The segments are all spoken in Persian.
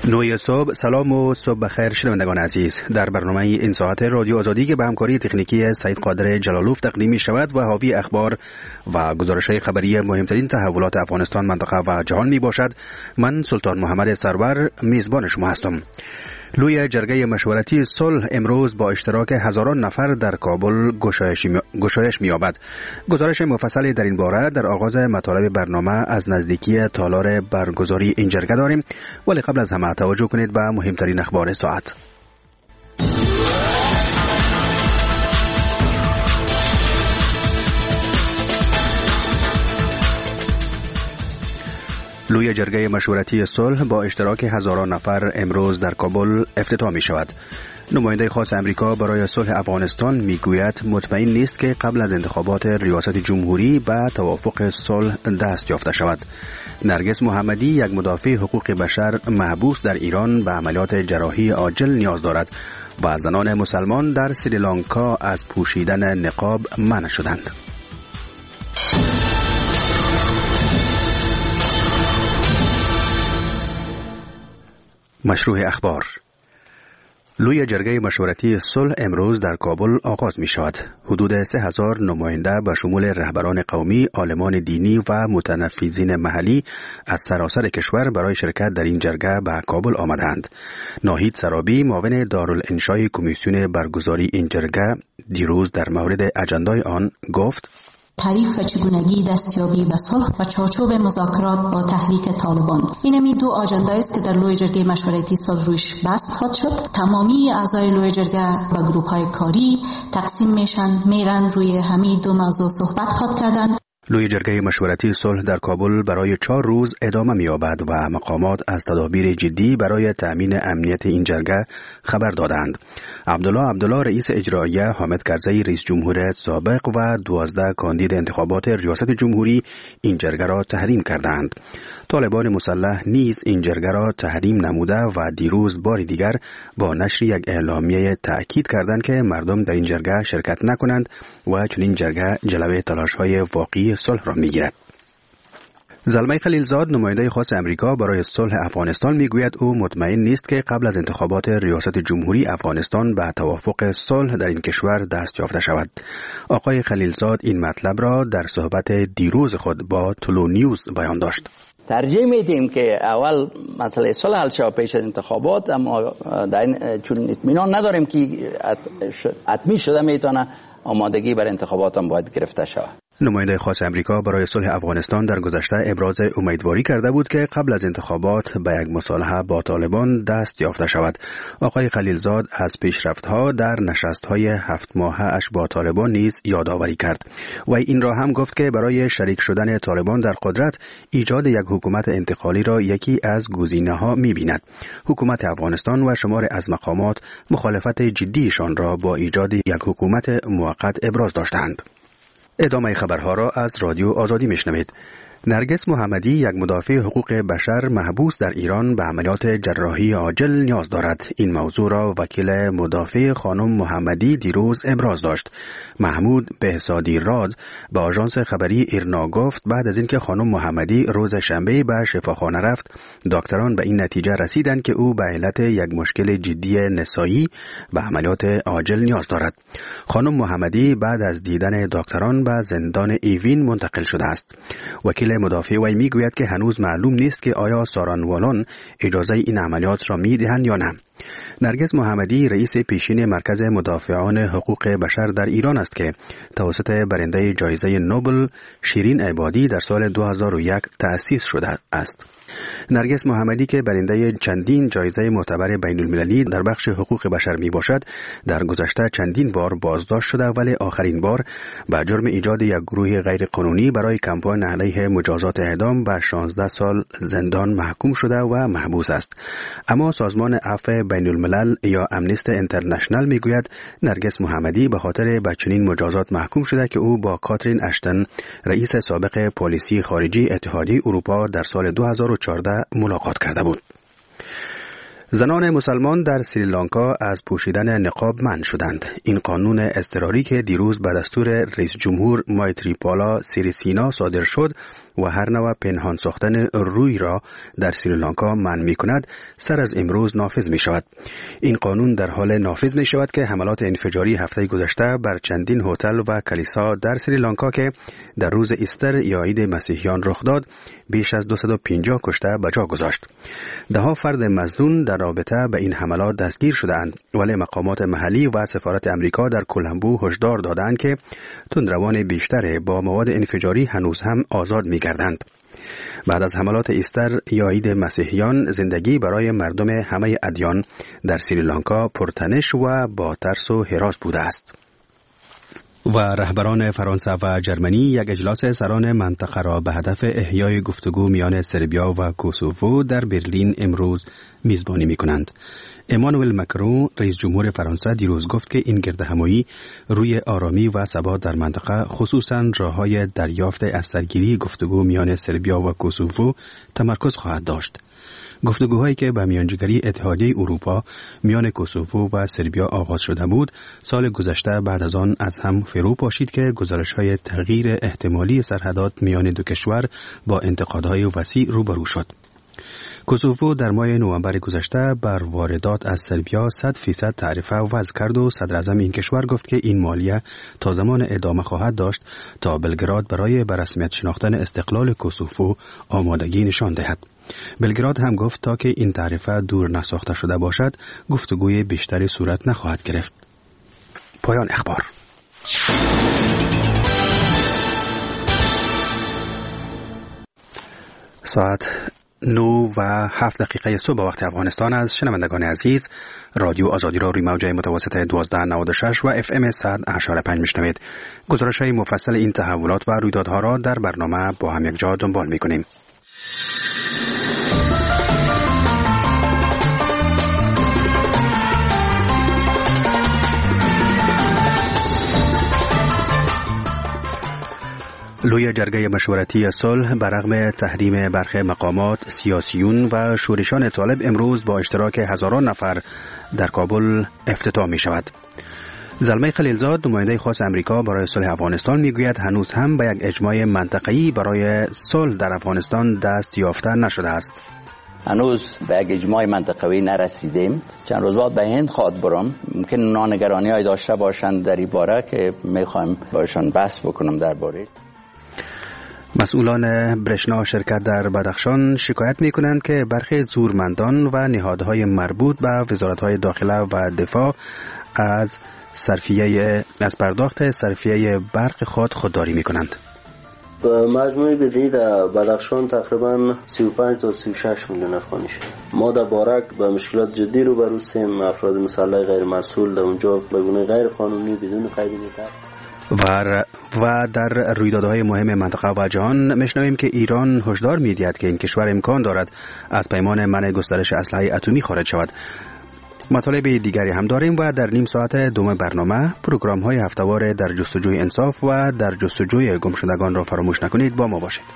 9 صبح. سلام و صبح بخیر شنوندگان عزیز. در برنامه این ساعت رادیو آزادی که به همکاری تکنیکی سید قادر جلالوف تقدیم می شود و حاوی اخبار و گزارش‌های خبری مهمترین تحولات افغانستان، منطقه و جهان می باشد، من سلطان محمد سرور میزبان شما هستم. لوی جرگه مشورتی صلح امروز با اشتراک هزاران نفر در کابل گشایش می‌یابد. گزارش مفصلی در این باره در آغاز مطالب برنامه از نزدیکی تالار برگزاری این جرگه داریم، ولی قبل از همه توجه کنید به مهمترین اخبار ساعت. لوی جرگه مشورتی صلح با اشتراک هزاران نفر امروز در کابل افتتاح می شود. نماینده خاص امریکا برای صلح افغانستان می گوید مطمئن نیست که قبل از انتخابات ریاست جمهوری به توافق صلح دست یافته شود. نرگس محمدی، یک مدافع حقوق بشر محبوس در ایران، به عملیات جراحی عاجل نیاز دارد و زنان مسلمان در سریلانکا از پوشیدن نقاب منع شدند. مشروع اخبار. لوی جرگه مشورتی صلح امروز در کابل آغاز می شود. حدود 3000 نماینده به شمول رهبران قومی، عالمان دینی و متنفذین محلی از سراسر کشور برای شرکت در این جرگه به کابل آمدند. ناهید سرابی، معاون دارالانشای کمیسیون برگزاری این جرگه، دیروز در مورد اجندای آن گفت: تعریف و چگونگی دستیابی به صلح و چارچوب مذاکرات با تحریک طالبان. این دو آژاندا است که در لوی جرگه مشورتی صلح روش بحث خواهد شد. تمامی اعضای لوی جرگه به گروه‌های کاری تقسیم میرن روی همین دو موضوع صحبت خواهد کردن. لوی جرگه مشورتی صلح در کابل برای 4 روز ادامه می‌یابد و مقامات از تدابیر جدی برای تأمین امنیت این جرگه خبر دادند. عبدالله رئیس اجرایی، حامد کرزی رئیس جمهور سابق و 12 کاندید انتخابات ریاست جمهوری این جرگه را تحریم کردند. طالبان مسلح نیز این جرگه را تحریم نموده و دیروز بار دیگر با نشر یک اعلامیه تأکید کردند که مردم در این جرگه شرکت نکنند و چنین جرگه جلوه تلاش‌های واقعی صلح را می‌گیرد. زلمه خلیلزاد، نماینده خاص امریکا برای صلح افغانستان، میگوید او مطمئن نیست که قبل از انتخابات ریاست جمهوری افغانستان به توافق صلح در این کشور دست یافته شود. آقای خلیلزاد این مطلب را در صحبت دیروز خود با طلوع نیوز بیان داشت. ترجیح میدیم که اول مسئله صلح حل شود پیش از انتخابات، اما چون اطمینان نداریم که حتمی شده میتونه آمادگی بر انتخابات هم باید گرفته شود. نماینده خاص امریکا برای صلح افغانستان در گذشته ابراز امیدواری کرده بود که قبل از انتخابات به یک مصالحه با طالبان دست یافته شود. آقای خلیلزاد از پیشرفت‌ها در نشست‌های 7 ماهه اش با طالبان نیز یادآوری کرد و این را هم گفت که برای شریک شدن طالبان در قدرت، ایجاد یک حکومت انتقالی را یکی از گزینه‌ها می‌بیند. حکومت افغانستان و شمار از مقامات مخالفت جدیشان را با ایجاد یک حکومت موقت ابراز داشتند. ادامه خبرها را از رادیو آزادی میشنوید. نرگس محمدی، یک مدافع حقوق بشر محبوس در ایران، به عملیات جراحی عاجل نیاز دارد. این موضوع را وکیل مدافع خانم محمدی دیروز ابراز داشت. محمود بهزادی راد به آژانس خبری ایرنا گفت بعد از اینکه خانم محمدی روز شنبه به شفاخانه رفت، دکتران به این نتیجه رسیدند که او به علت یک مشکل جدی نسایی به عملیات عاجل نیاز دارد. خانم محمدی بعد از دیدن دکتران به زندان ایوین منتقل شده است. وکیل مدافع وی میگوید که هنوز معلوم نیست که آیا سارانوالان اجازه این عملیات را میدهند یا نه. نرگس محمدی رئیس پیشین مرکز مدافعان حقوق بشر در ایران است که توسط برنده جایزه نوبل شیرین عبادی در سال 2001 تأسیس شده است. نرگس محمدی که برنده چندین جایزه معتبر بین المللی در بخش حقوق بشر می باشد، در گذشته چندین بار بازداشت شده، ولی آخرین بار به جرم ایجاد یک گروه غیر قانونی برای کمپاین علیه مجازات اعدام به 16 سال زندان محکوم شده و محبوس است. اما سازمان عفو بین الملل یا امنیست اینترنشنال می گوید نرگس محمدی به خاطر به چنین مجازات محکوم شده که او با کاترین اشتن، رئیس سابق پالیسی خارجی اتحادیه اروپا، در سال 2014 ملاقات کرده بود. زنان مسلمان در سریلانکا از پوشیدن نقاب منع شدند. این قانون اضطراری که دیروز به دستور رئیس جمهور مایتریپالا سیریسینا صادر شد و هر نوع پنهان ساختن روی را در سریلانکا منع می کند سر از امروز نافذ می شود. این قانون در حال نافذ می شود که حملات انفجاری هفته گذشته بر چندین هتل و کلیسا در سریلانکا که در روز ایستر یا عید مسیحیان رخ داد بیش از 250 کشته به جا گذاشت. دهها فرد مظنون در رابطه به این حملات دستگیر شدند، ولی مقامات محلی و سفارت امریکا در کولمبو هشدار دادند که تندروان بیشتر با مواد انفجاری هنوز هم آزاد می‌گردند. بعد از حملات ایستر یا عید مسیحیان زندگی برای مردم همه ادیان در سریلانکا پرتنش و با ترس و هراس بوده است. و رهبران فرانسه و جرمنی یک اجلاس سران منطقه را به هدف احیای گفتگو میان سربیا و کوسوو در برلین امروز میزبانی می‌کنند. امانوئل مکرون رئیس جمهور فرانسه دیروز گفت که این گردهمایی روی آرامی و ثبات در منطقه خصوصاً راه‌های دریافت از سرگیری گفتگو میان سربیا و کوسوو تمرکز خواهد داشت. گفتگوهایی که به میانجیگری اتحادیه اروپا میان کوسوو و سربیا آغاز شده بود، سال گذشته بعد از آن از هم فرو پاشید که گزارش‌های تغییر احتمالی سرحدات میان دو کشور با انتقادهای وسیع روبرو شد. کوسوو در ماه نوامبر گذشته بر واردات از سربیا 100% تعرفه وضع کرد و صدر اعظم این کشور گفت که این مالیه تا زمان ادامه خواهد داشت تا بلگراد برای به رسمیت شناختن استقلال کوسوو آمادگی نشان دهد. بلگراد هم گفت تا که این تعرفه دور نساخته شده باشد گفتگوی بیشتری صورت نخواهد گرفت. پایان اخبار. ساعت 9:07 صبح وقت افغانستان از شنوندگان عزیز رادیو آزادی را روی موجه متوسط 1296 و FM 100.5 میشنوید. گزارش‌های مفصل این تحولات و رویدادها را در برنامه با هم یک جا دنبال می‌کنیم. لوی جرگه مشورتی صلح برغم تحریم برخی مقامات، سیاسیون و شورشان طالب امروز با اشتراک هزاران نفر در کابل افتتاح می شود. زلمه خلیلزاد نماینده خاص امریکا برای صلح افغانستان می گوید هنوز هم به یک اجماع منطقه‌ای برای صلح در افغانستان دست یافته نشده است. هنوز به یک اجماع منطقه‌ای نرسیدیم. چند روز بعد به هند خواد برم. ممکن نگرانی‌های داشته باشند در این باره که می‌خوایم باشون بحث بکنم درباره. مسئولان برشنا شرکت در بدخشان شکایت می کنند که برخی زورمندان و نهادهای مربوط به وزارت‌های داخله و دفاع از پرداخت صرفیه برق خودداری می کنند. مجموعی بدهی در بدخشان تقریبا 35 تا 36 میلیون افغانی شد. ما در بارک به مشکلات جدی روبرو هستیم. افراد مسلح غیر مسئول در اونجا به گونه غیر قانونی بدون قید می‌کنند. و در رویدادهای مهم منطقه و جهان میشنویم که ایران هشدار می‌دهد که این کشور امکان دارد از پیمان منع گسترش اسلحه اتمی خارج شود. مطالب دیگری هم داریم و در نیم ساعت دوم برنامه پروگرام‌های هفته‌وار در جستجوی انصاف و در جستجوی گمشدگان را فراموش نکنید. با ما باشید.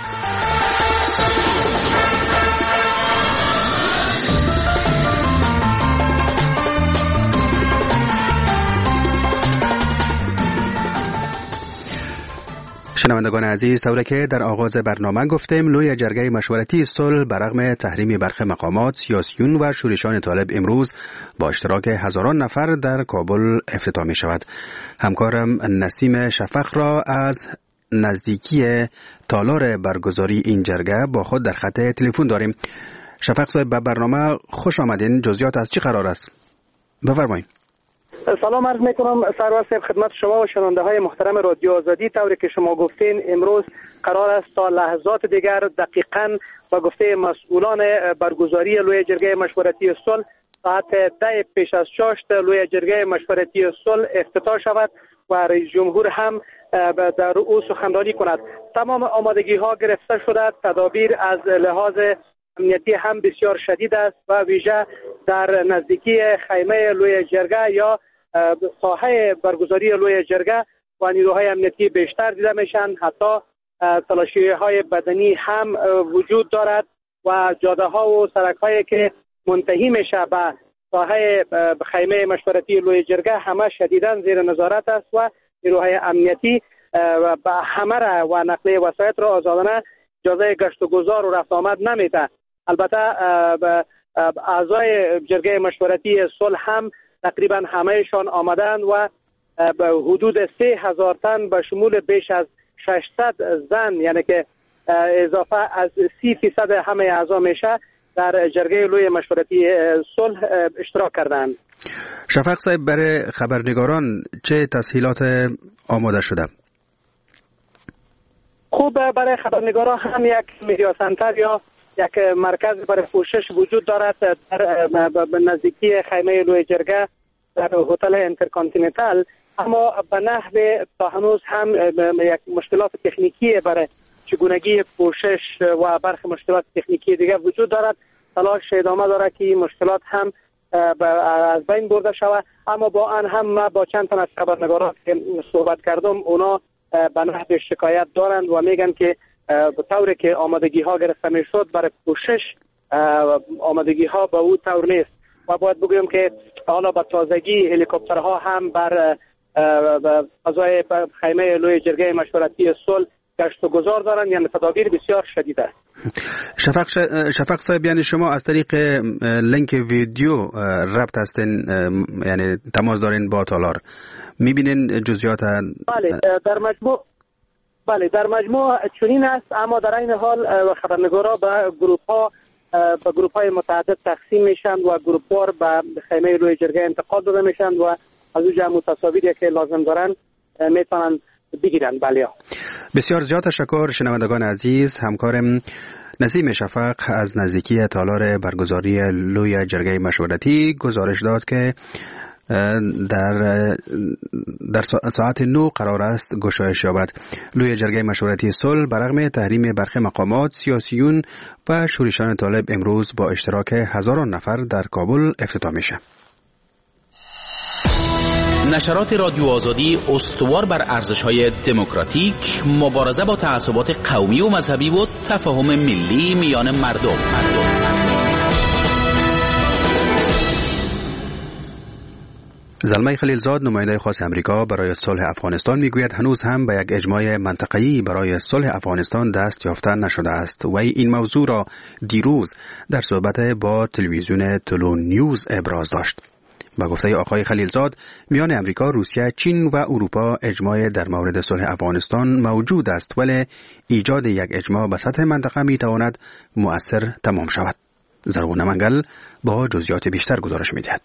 شنوندگان عزیز، طوری که در آغاز برنامه گفتیم، لوی جرگه مشورتی صلح برغم تحریم برخی مقامات، سیاسیون و شورشان طالب امروز با اشتراک هزاران نفر در کابل افتتاح می شود. همکارم نسیم شفق را از نزدیکی تالار برگزاری این جرگه با خود در خط تلفن داریم. شفق صاحب، به برنامه خوش آمدین. جزئیات از چی قرار است؟ بفرمایید. سلام عرض میکنم سرور صاحب خدمت شما و شنونده های محترم رادیو آزادی. طوری که شما گفتین امروز قرار است تا لحظات دیگر دقیقاً با گفته مسئولان برگزاری لوی جرگه مشورتی صلح ساعت 10 پیش از 6 لوی جرگه مشورتی صلح افتتاح شود و رئیس جمهور هم در او سخنرانی کند. تمام آمادگی ها گرفته شده. تدابیر از لحاظ امنیتی هم بسیار شدید است و ویژه در نزدیکی خیمه لوی جرگه یا ساحه برگزاری لوی جرگه و نیروهای امنیتی بیشتر دیده میشن. حتی تلاشی های بدنی هم وجود دارد و جاده ها و سرک هایی که منتهی میشه به ساحه خیمه مشورتی لوی جرگه همه شدیداً زیر نظارت است و نیروهای امنیتی و همه را و نقلیه وسایط را آزادانه اجازه گشت و گذار و رفت آمد نمیده. البته اعضای جرگه مشورتی صلح هم تقریبا همهشان آمدند و به حدود 3000 تن به شمول بیش از 600 زن، یعنی که اضافه از 30% همه اعضا میشه، در جرگه لوی مشورتی صلح اشتراک کردند. شفق صاحب، برای خبرنگاران چه تسهیلات آماده شده؟ خوب، برای خبرنگاران هم یک میدیا سنتر یا یک مرکز برای پوشش وجود دارد در نزدیکی خیمه لوی جرگه در هتل انترکانتیننتال، اما به نحو تا هنوز هم یک مشکلات تکنیکی برای چگونگی پوشش و برخی مشکلات تکنیکی دیگر وجود دارد. تلاش ادامه دارد که این مشکلات هم از بین برده شود، اما با آن هم ما با چند تن از خبرنگاران که صحبت کردم اونا به نحو شکایت دارند و میگن که به طوری که آمادگی ها گرفته میشد برای پوشش آمادگی ها به او طور نیست و باید بگویم که حالا به تازگی هلیکوپترها هم بر فضای خیمه لوی جرگه مشورتی صلح گشت و گذار دارند، یعنی تدابیر بسیار شدید است. شفق صاحب، یعنی شما از طریق لینک ویدیو ربط هستین، یعنی تماس دارین با تالار، میبینین جزئیات؟ بله، در مجموع چنین است، اما در این حال خبرنگارا به گروپ های متعدد تقسیم میشن و گروپ وار به خیمه روی جرگه انتقال داده میشن و از او جمع تصاویری که لازم دارن میتونن بگیرن. بله، بسیار زیاد تشکر. شنوندگان عزیز، همکارم نسیم شفق از نزدیکی تالار برگزاری لوی جرگه مشورتی گزارش داد که در ساعت 9 قرار است گشایش یابد. لوی جرگه مشورتی صلح برغم تحریم برخی مقامات، سیاسیون و شورشیان طالب امروز با اشتراک هزاران نفر در کابل افتتاح میشه. نشرات رادیو آزادی استوار بر ارزش‌های دموکراتیک، مبارزه با تعصبات قومی و مذهبی و تفاهم ملی میان مردم. زلمه خلیلزاد، نماینده خاص امریکا برای صلح افغانستان، میگوید هنوز هم به یک اجماع منطقه‌ای برای صلح افغانستان دست یافته نشده است و این موضوع را دیروز در صحبت با تلویزیون تلو نیوز ابراز داشت. با گفته آقای خلیلزاد، میان امریکا، روسیه، چین و اروپا اجماع در مورد صلح افغانستان موجود است، ولی ایجاد یک اجماع به سطح منطقه میتواند مؤثر تمام شود. زرغون منگل با جزئیات بیشتر گزارش میدهد.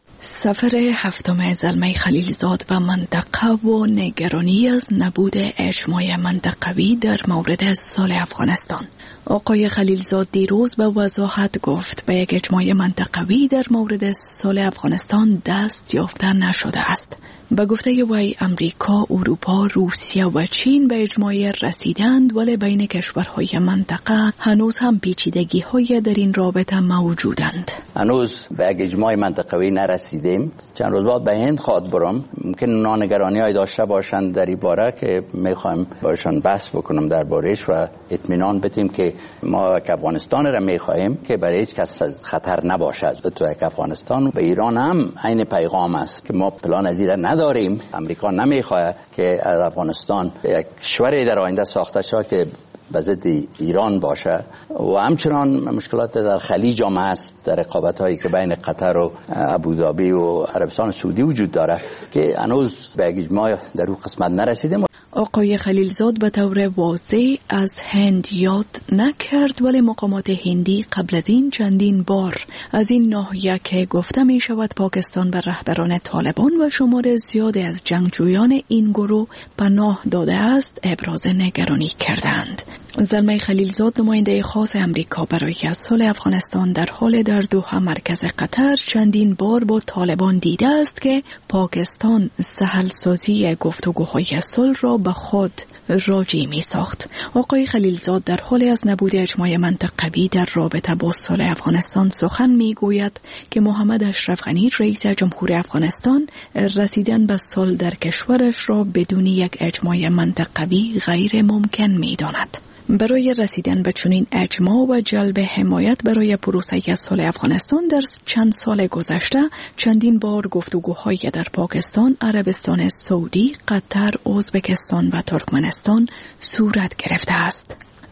سفر هفتم زلمه خلیلزاد و منطقه و نگرانی از نبود اجماع منطقوی در مورد صلح افغانستان. آقای خلیلزاد دیروز به وضاحت گفت به یک اجماع منطقوی در مورد صلح افغانستان دست یافته نشده است. به گفته وی امریکا، اروپا، روسیه و چین به اجماع رسیدند، ولی بین کشورهای منطقه هنوز هم پیچیدگی‌های در این رابطه موجودند. هنوز به یک اجماع منطقوی نرسیدیم. چند روز بعد به هند خواد برم، ممکن نانگرانی‌های داشته باشند در این باره که می‌خوایم باشون بحث بکنم درباره‌اش و اطمینان بدیم که ما افغانستان را می‌خوایم که برای هیچ کس خطر نباشد. تو افغانستان به ایران هم عین پیغام است که ما پلان از این نداریم. امریکا نمیخواد که از افغانستان یک کشوری در آینده ساخته شود که به ضد ایران باشه و همچنان مشکلات در خلیج هم هست، در رقابت‌هایی که بین قطر و ابوظبی و عربستان سعودی وجود داره که هنوز به اجماع در اون قسمت نرسیدیم. آقای خلیلزاد به طور واضح از هند یاد نکرد، ولی مقامات هندی قبل از این چندین بار از این ناحیه که گفته می شود پاکستان به رهبران طالبان و شمار زیادی از جنگجویان این گروه پناه داده است ابراز نگرانی کردند. زلمه خلیلزاد، نماینده خاص امریکا برای صلح افغانستان، در حال در دوحه مرکز قطر چندین بار با طالبان دیده است که پاکستان سهل سازی گفتگوهای صلح را به خود راجی می ساخت. آقای خلیلزاد در حال از نبود اجماع منطقوی در رابطه با صلح افغانستان سخن می گوید که محمد اشرف غنی رئیس جمهور افغانستان رسیدن به صلح در کشورش را بدون یک اجماع منطقوی غیر ممکن می داند. برای رسیدن به چنین اجماع و جلب حمایت برای پروسه صلح افغانستان در چند سال گذشته چندین بار گفتگوهای در پاکستان، عربستان سعودی، قطر، ازبکستان و ترکمنستان صورت گرفته است.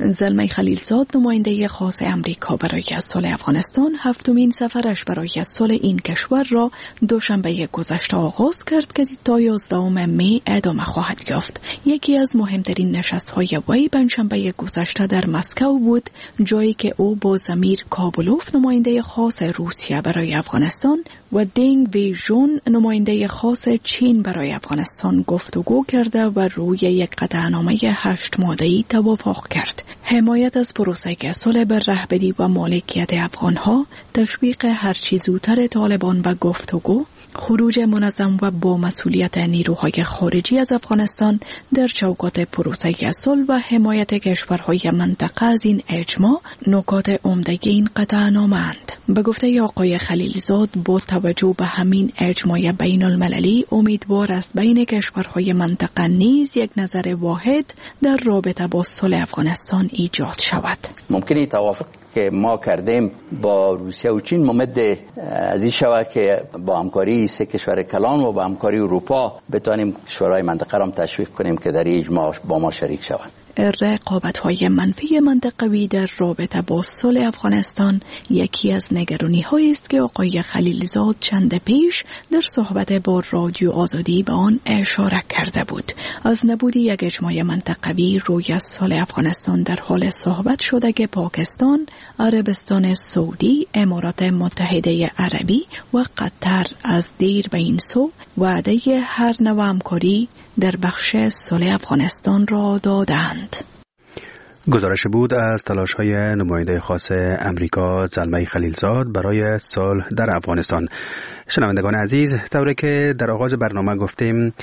زلمه خلیلزاد نماینده خاص امریکا برای صلح افغانستان هفتمین سفرش برای صلح این کشور را دوشنبه گذشته آغاز کرد که تا 11 می ادامه خواهد یافت. یکی از مهمترین نشست‌های وی پنجشنبه گذشته در مسکو بود، جایی که او با زمیر کابلوف نماینده خاص روسیه برای افغانستان و دینگ وی جون نماینده خاص چین برای افغانستان گفتگو کرده و روی یک قطعنامه 8 ماده‌ای توافق کرد. حمایت از پروسه صلح بر رهبری و مالکیت افغانها، تشویق هرچه زودتر طالبان و گفتگو، خروج منظم و با مسئولیت نیروهای خارجی از افغانستان در چوکات پروسه صلح و حمایت کشورهای منطقه از این اجماع نکات عمده این قطعنامه اند. به گفته آقای خلیلزاد، با توجه به همین اجماع بین المللی امیدوار است بین کشورهای منطقه نیز یک نظر واحد در رابطه با صلح افغانستان ایجاد شود. ممکنه توافق که ما کردیم با روسیه و چین ممد از این شود که با همکاری سه کشور کلان و با همکاری اروپا بتانیم کشورهای منطقه را تشویق کنیم که در اجماع با ما شریک شوند. رقابت‌های منفی منطقوی در رابطه با صلح افغانستان یکی از نگرانی‌هایی است که آقای خلیلزاد چند پیش در صحبت با رادیو آزادی به آن اشاره کرده بود. از نبود یک اجماع منطقوی روی صلح افغانستان در حال صحبت شده که پاکستان، عربستان سعودی، امارات متحده عربی و قطر از دیر به این سو وعده هر نوع همکاری در بخش صلح افغانستان را دادند. گزارش بود از تلاش‌های نماینده خاص امریکا زلمه خلیلزاد برای صلح در افغانستان. شنوندگان عزیز، طوری که در آغاز برنامه گفتیم،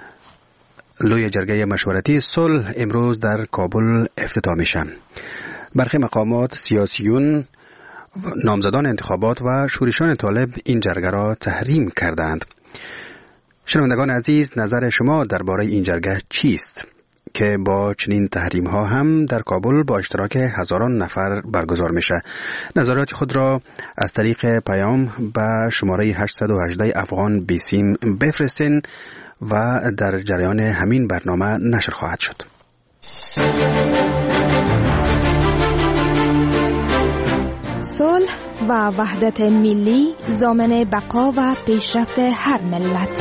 لوی جرگه مشورتی صلح امروز در کابل افتتاح میشه. برخی مقامات، سیاسیون، نامزدان انتخابات و شورشان طالب این جرگه را تحریم کردند. شنوندگان عزیز، نظر شما درباره این جرگه چیست که با چنین تحریم ها هم در کابل با اشتراک هزاران نفر برگزار میشه؟ نظرات خود را از طریق پیام به شماره 818 افغان بیسیم بفرستین و در جریان همین برنامه نشر خواهد شد. صلح و وحدت ملی ضامن بقا و پیشرفت هر ملت.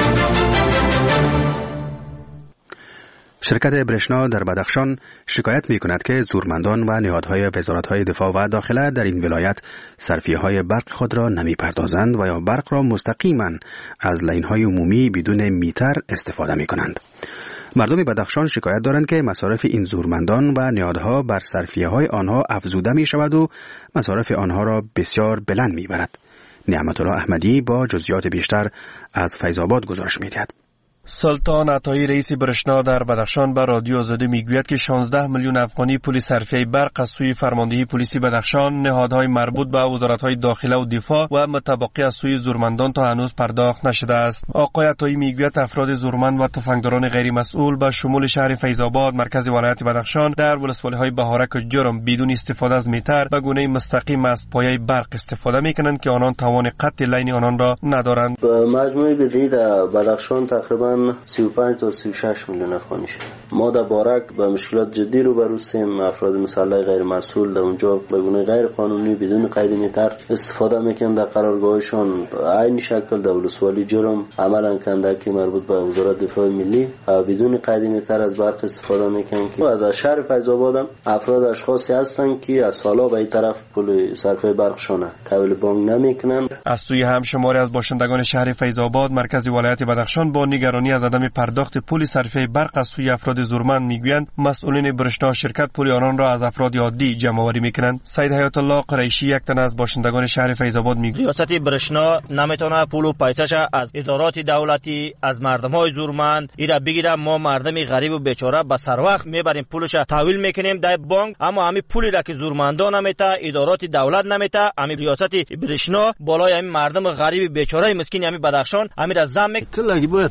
شرکت برشنا در بدخشان شکایت می کند که زورمندان و نهادهای وزارت‌های دفاع و داخله در این ولایت صرفیه‌های برق خود را نمی پردازند و یا برق را مستقیما از لین‌های عمومی بدون میتر استفاده می کنند. مردم بدخشان شکایت دارند که مصارف این زورمندان و نهادها بر صرفیه‌های آنها افزوده می شود و مصارف آنها را بسیار بلند می برد. نعمت الله احمدی با جزئیات بیشتر از فیض آباد گزارش می دهد. سلطان عطایی رئیس برشنا در بدخشان به رادیو آزادی میگوید که 16 میلیون افغانی پول صرفه برق از سوی فرماندهی پلیسی بدخشان، نهادهای مربوط به وزارت‌های داخله و دفاع و متبقی از سوی زورمندان تا هنوز پرداخت نشده است. آقای عطایی میگوید افراد زورمند و تفنگداران غیر مسئول به شمول شهر فیض آباد مرکز ولایت بدخشان در ولسوالی‌های بهارک و جرم بدون استفاده از میتر به گونه مستقیم از پایه برق استفاده میکنند که آنان توان قطع لین آنان را ندارند. مجموعی بدهی در بدخشان تقریبا 35 تا 36 میلیون افغانی شد. ما در بارک با مشکلات جدی روبرو هستیم. افراد مسلح غیر مسئول در اونجا به گونه غیر قانونی بدون قید میتر استفاده میکنن در قرارگاهشان. عین شکل در ولسوالی جرم عملا کنده که مربوط به وزارت دفاع ملی بدون قید میتر از برق استفاده میکنن که در شهر فیض آباد هم افراد اشخاصی هستند که از سالا به این طرف پول صرفه برقشان تحویل بانک نمیکنن. از سوی هم شماری از باشندگان شهر فیض آباد مرکز ولایت بدخشان با نگرانی از عدم پرداخت پول صرفه برق از سوی افراد زورمند میگویند مسئولین برشنا شرکت پول آنان را از افراد عادی جمع آوری میکنند. سید حیات الله قریشی یک تن از باشندگان شهر فیض آباد میگوید ریاست برشنا نمیتونه پول و پیسش از ادارات دولتی از مردمای زورمند ایرا بگیره. ما مردمی غریب و بیچاره به سر وقت میبریم پولش تحویل میکنیم در بانک، اما همین پولی را که زورمندان نمیته، ادارات دولت نمیته، همین ریاست برشنا بالای همین مردم غریب بیچاره مسکین همین بدخشان همین را زم تو لگی باید پیسه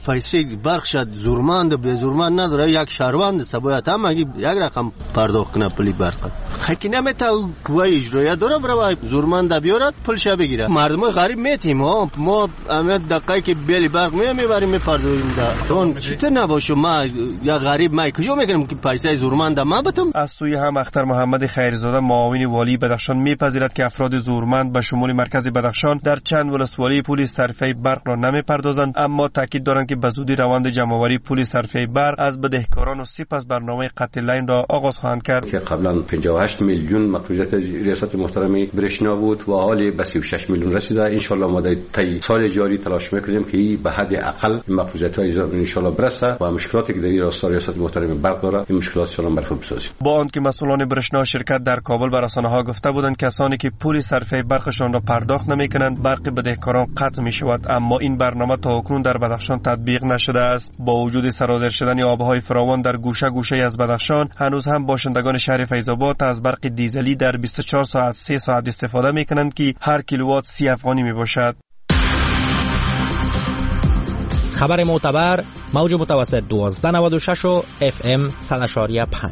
پول برق شد زورمند به زورمند نداره، یک شهروند است باید هم اگه یک رقم پرداخت کنه پول برق. خیلی نمیته قوه اجرایی داره برای زورمند بیارد پولش بگیره. مردم غریب میتیم ما همه دقیقه که بیل برق میبریم میپردازیم اون چطور نباشه. ما یا غریب ما کجا میگیریم که پیسه زورمند ما بتم. از سوی هم اختر محمد خیرزاده معاون والی بدخشان میپذیرد که افراد زورمند به شمول مرکز بدخشان در چند ولسوالی پول صرفه برق را نمیپردازند، اما تاکید دارند که به زودی روند جمع‌آوری پول صرفه برق از بدهکاران و سپس برنامه قطع لاین را آغاز خواهند کرد که قبلا 58 میلیون مقبولیت ریاست محترم برشنا بود و حالی به 36 میلیون رسیده. ان شاء الله ما در طی سال جاری تلاش میکنیم که به حد اقل مقبولیت‌های ان شاء الله برسه و مشکلاتی که در راستا ریاست محترم برق داره این مشکلات ان شاء الله برطرف بسازیم. با آنکه مسئولان برشنا شرکت در کابل به رسانه‌ها گفته بودند کسانی که پول صرفه برقشان را پرداخت نمی‌کنند برق بدهکاران قطع می‌شود، اما این برنامه تا اکنون در بدخشان تطبیق نشده است. با وجود سرازیر شدن آب‌های فراوان در گوشه گوشه از بدخشان، هنوز هم باشندگان شهر فیض‌آباد از برق دیزلی در 24 ساعت 3 ساعت استفاده می‌کنند که هر کیلووات 30 افغانی میباشد. خبر معتبر موج متوسط 1296 و FM 100.5.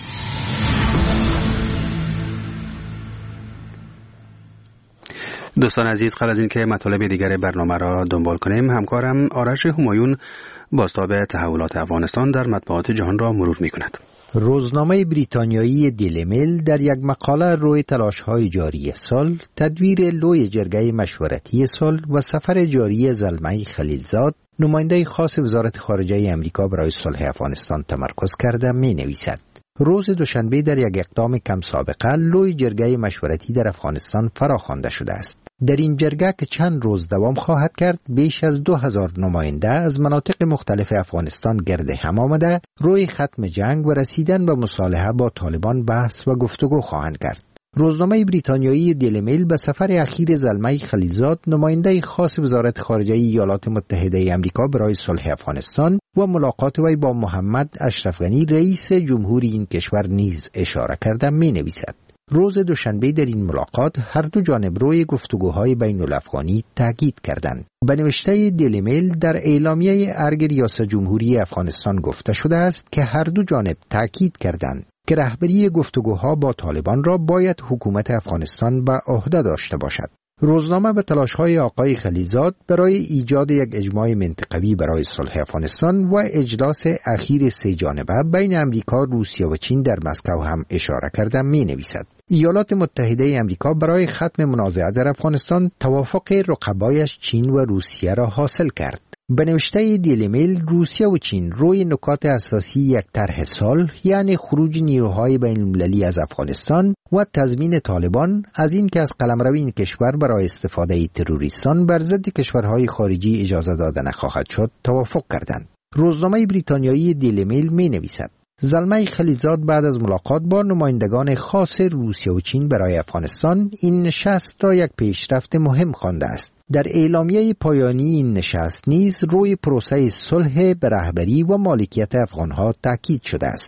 دوستان عزیز، قبل از اینکه مطالب دیگر برنامه را دنبال کنیم، همکارم آرش همایون بازتاب تحولات افغانستان در مطبوعات جهان را مرور می‌کند. روزنامه بریتانیایی دیلی میل در یک مقاله روی تلاش‌های جاری سال، تدویر لوی جرگه مشورتی سال و سفر جاری زلمه خلیلزاد، نماینده خاص وزارت خارجه امریکا برای صلح افغانستان تمرکز کرده می‌نویسد. روز دوشنبه در یک اقدام کم سابقه لوی جرگه مشورتی در افغانستان فراخوانده شده است. در این جرگه که چند روز دوام خواهد کرد، بیش از 2000 نماینده از مناطق مختلف افغانستان گرد هم آمده روی ختم جنگ و رسیدن به مصالحه با طالبان بحث و گفتگو خواهند کرد. روزنامه بریتانیایی دیلی میل به سفر اخیر زلمه خلیلزاد، نماینده خاص وزارت خارجه ایالات متحده آمریکا برای صلح افغانستان و ملاقات وی با محمد اشرف غنی رئیس جمهوری این کشور نیز اشاره کرده می‌نویسد. روز دوشنبه در این ملاقات هر دو جانب روی گفتگوهای بین الافغانی تاکید کردند. به نوشته دیلی میل در اعلامیه ارگ ریاست جمهوری افغانستان گفته شده است که هر دو جانب تاکید کردند که رهبری گفتگوها با طالبان را باید حکومت افغانستان به عهده داشته باشد. روزنامه به تلاش‌های آقای خلیلزاد برای ایجاد یک اجماع منطقوی برای صلح افغانستان و اجلاس اخیر سه جانبه بین امریکا، روسیه و چین در مسکو هم اشاره کرده می‌نویسد. ایالات متحده امریکا برای ختم منازعه در افغانستان توافق رقبایش چین و روسیه را حاصل کرد. به نوشته دیلی میل، روسیه و چین روی نکات اساسی یک طرح صلح، یعنی خروج نیروهای بین المللی از افغانستان و تضمین طالبان از این که از قلمرو این کشور برای استفاده تروریستان بر ضد کشورهای خارجی اجازه داده نخواهد شد توافق کردند. روزنامه بریتانیایی دیلی میل می‌نویسد زلمه خلیلزاد بعد از ملاقات با نمایندگان خاص روسیه و چین برای افغانستان این نشست را یک پیشرفت مهم خوانده است. در اعلامیه پایانی این نشست نیز روی پروسه صلح به رهبری و مالکیت افغانها تاکید شده است.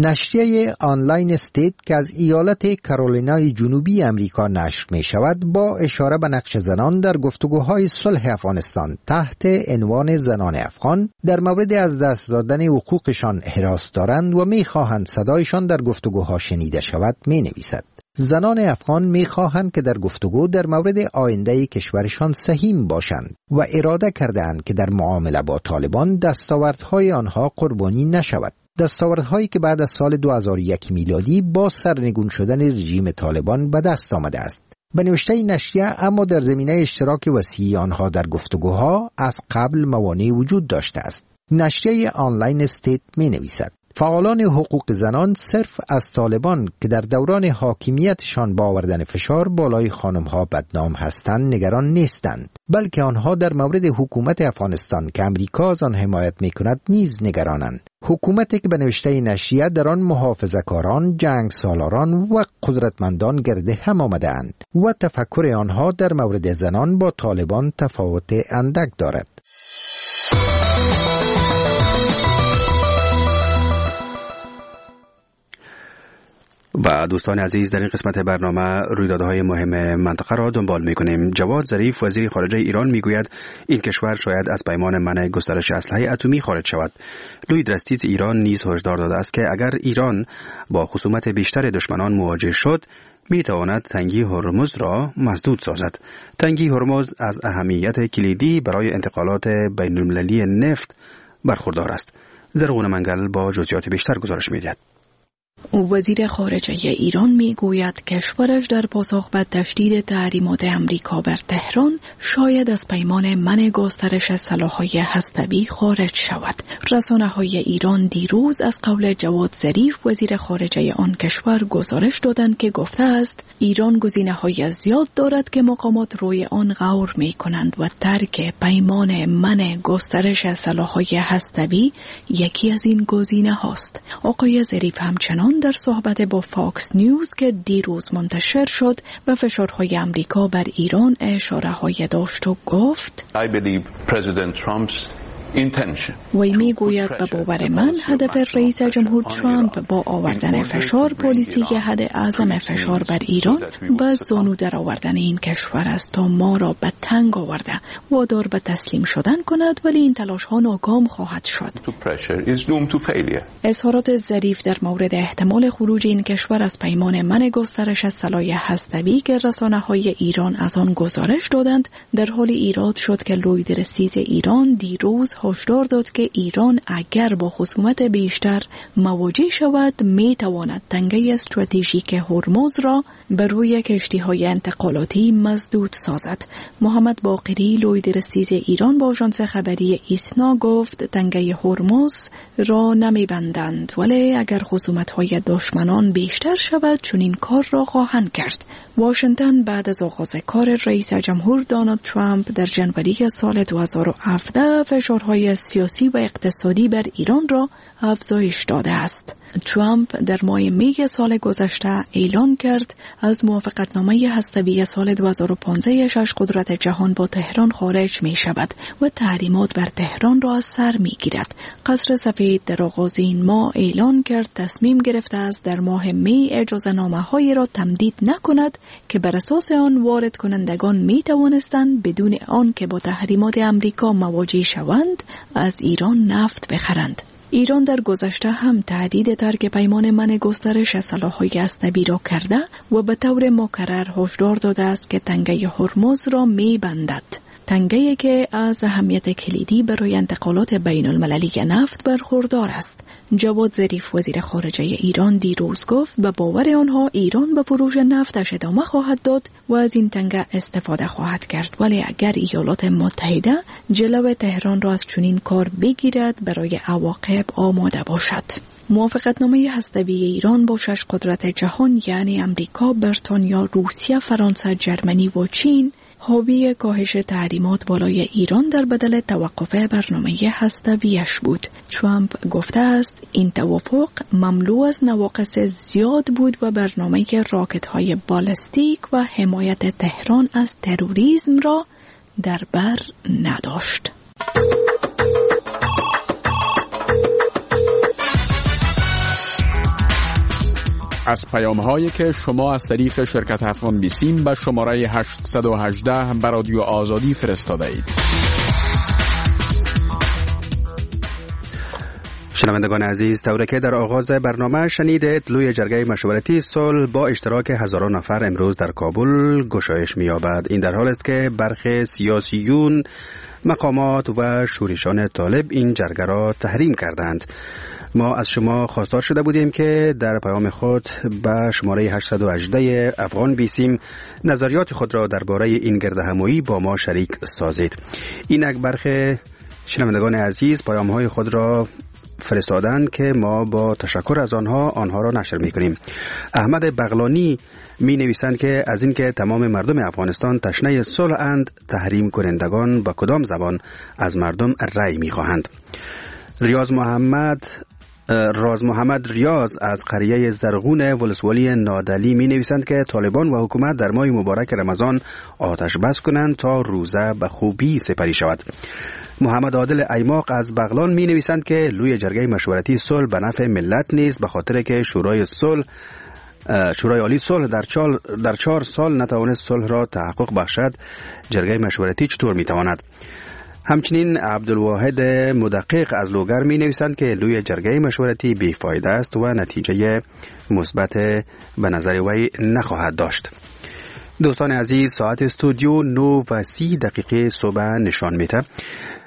نشریه آنلاین استیت که از ایالت کارولینای جنوبی امریکا نشر می شود با اشاره به نقش زنان در گفتگوهای صلح افغانستان تحت عنوان زنان افغان در مورد از دست دادن حقوقشان حراس دارند و می خواهند صدایشان در گفتگوها شنیده شود می نویسد. زنان افغان می خواهند که در گفتگو در مورد آینده کشورشان سهیم باشند و اراده کردند که در معامله با طالبان دستاوردهای آنها قربانی نشود. دستاوردهایی که بعد از سال 2001 میلادی با سرنگون شدن رژیم طالبان به دست آمده است. به نوشته نشریه اما در زمینه اشتراک وسیع آنها در گفتگوها از قبل موانع وجود داشته است. نشریه آنلاین استیت می نویسد فعالان حقوق زنان صرف از طالبان که در دوران حاکمیتشان با آوردن فشار بالای خانمها بدنام هستند نگران نیستند، بلکه آنها در مورد حکومت افغانستان که امریکا از آن حمایت می‌کند نیز نگرانند. حکومتی که به نوشته نشریه در آن محافظه‌کاران، جنگ سالاران و قدرتمندان گرده هم آمده‌اند و تفکر آنها در مورد زنان با طالبان تفاوت اندک دارد. و دوستان عزیز، در این قسمت برنامه رویدادهای مهم منطقه را دنبال می‌کنیم. جواد ظریف وزیر خارجه ایران میگوید این کشور شاید از پیمان منع گسترش اسلحه اتمی خارج شود. لوید رستیز ایران نیز هشدار داده است که اگر ایران با خصومت بیشتر دشمنان مواجه شد میتواند تنگی هرمز را مسدود سازد. تنگی هرمز از اهمیت کلیدی برای انتقالات بین‌المللی نفت برخوردار است. زرغون منگل با جزئیات بیشتر گزارش می‌دهد. وزیر خارجه ایران میگوید کشورش در پاسخ به تشدید تحریمات امریکا بر تهران شاید از پیمان منع گسترش سلاح‌های هسته‌ای خارج شود. رسانه‌های ایران دیروز از قول جواد ظریف وزیر خارجه آن کشور گزارش دادند که گفته است ایران گزینه‌های زیاد دارد که مقامات روی آن غور می‌کنند و ترک پیمان منع گسترش سلاح‌های هسته‌ای یکی از این گزینه‌هاست. آقای ظریف همچنان در صحبت با فاکس نیوز که دیروز منتشر شد و فشارهای امریکا بر ایران اشاره‌های داشت و گفت I believe President Trump's وی میگوید به باور من هدف رئیس جمهور ترامپ با آوردن فشار پالیسی حد اعظم فشار بر ایران به زانو در آوردن این کشور است تا ما را به تنگ آورده وادار به تسلیم شدن کند، ولی این تلاش ها ناکام خواهد شد. اظهارات ظریف در مورد احتمال خروج این کشور از پیمان منع گسترش سلاح هسته‌ای که رسانه‌های ایران از آن گزارش دادند در حال ایراد شد که لوید رستیز ایران دیروز هشدار داد که ایران اگر با خصومت بیشتر مواجه شود میتواند تنگه استراتژیک هرمز را بر روی کشتی‌های انتقالاتی مسدود سازد. محمد باقری لوید رستیز ایران با آژانس خبری ایسنا گفت تنگه هرمز را نمیبندند، ولی اگر خصومت‌های دشمنان بیشتر شود چون این کار را خواهند کرد. واشنگتن بعد از آغاز کار رئیس جمهور دونالد ترامپ در ژانویه سال 2017 فشارهای سیاسی و اقتصادی بر ایران را افزایش داده است. ترامپ در ماه می سال گذشته اعلان کرد از موافقتنامه هسته‌ای سال 2015 شش قدرت جهان با تهران خارج می شود و تحریمات بر تهران را از سر می گیرد. قصر سفید در آغاز این ماه اعلان کرد تصمیم گرفته است در ماه می اجازه نامه هایی را تمدید نکند که بر اساس آن وارد کنندگان می توانستند بدون آن که با تحریمات امریکا مواجه شوند از ایران نفت بخرند. ایران در گذشته هم تهدید ترک پیمان منع گسترش سلاح‌های هسته‌ای را کرده و به طور مکرر هشدار داده است که تنگه هرمز را می‌بندد. تنگه‌ای که از اهمیت کلیدی برای انتقالات بین‌المللی نفت برخوردار است. جواد ظریف وزیر خارجه ایران دیروز گفت به باور آنها ایران به فروش نفتش ادامه خواهد داد و از این تنگه استفاده خواهد کرد، ولی اگر ایالات متحده جلو تهران را از چنین کار بگیرد برای عواقب آماده باشد. موافقتنامه هسته‌ای ایران با شش قدرت جهان یعنی امریکا، بریتانیا، روسیه، فرانسه، جرمنی و چین حاوی کاهش تحریمات بالای ایران در بدل توقف برنامه هسته‌ایش بود. ترامپ گفته است این توافق مملو از نواقص زیاد بود و برنامه راکت‌های بالستیک و حمایت تهران از تروریسم را در بر نداشت. از پیام‌هایی که شما از طریق شرکت افغان بیسیم به شماره 818 به رادیو آزادی فرستاده اید. شنوندگان عزیز، طوری که در آغاز برنامه شنیدید، لوی جرگه مشورتی صلح با اشتراک هزاران نفر امروز در کابل گشایش می‌یابد. این در حال است که برخی سیاسیون، مقامات و شورشان طالب این جرگه را تحریم کردند. ما از شما خواستار شده بودیم که در پیام خود به شماره 818 افغان بیسیم نظریات خود را درباره این گردهمایی با ما شریک سازید. اینک برخی شنوندگان عزیز پیام‌های خود را فرستادند که ما با تشکر از آنها را نشر می‌کنیم. احمد بغلانی می‌نویسند که از اینکه تمام مردم افغانستان تشنه صلح اند، تحریم کنندگان با کدام زبان از مردم رأی می‌خواهند. راز محمد ریاض از قریه زرغون ولسوالی نادلی می نویسند که طالبان و حکومت در ماه مبارک رمضان آتش بس کنند تا روزه به خوبی سپری شود. محمد عادل ایماق از بغلان می نویسند که لوی جرگه مشورتی صلح به نفع ملت نیست، به خاطر که شورای صلح شورای عالی صلح در 4 سال نتوانست صلح را تحقق بخشد، جرگه مشورتی چطور میتواند؟ همچنین عبدالواحد مدقق از لوگر می نویسند که لوی جرگه مشورتی بیفایده است و نتیجه مثبت به نظر وی نخواهد داشت. دوستان عزیز، ساعت استودیو 9:30 صبح نشان میده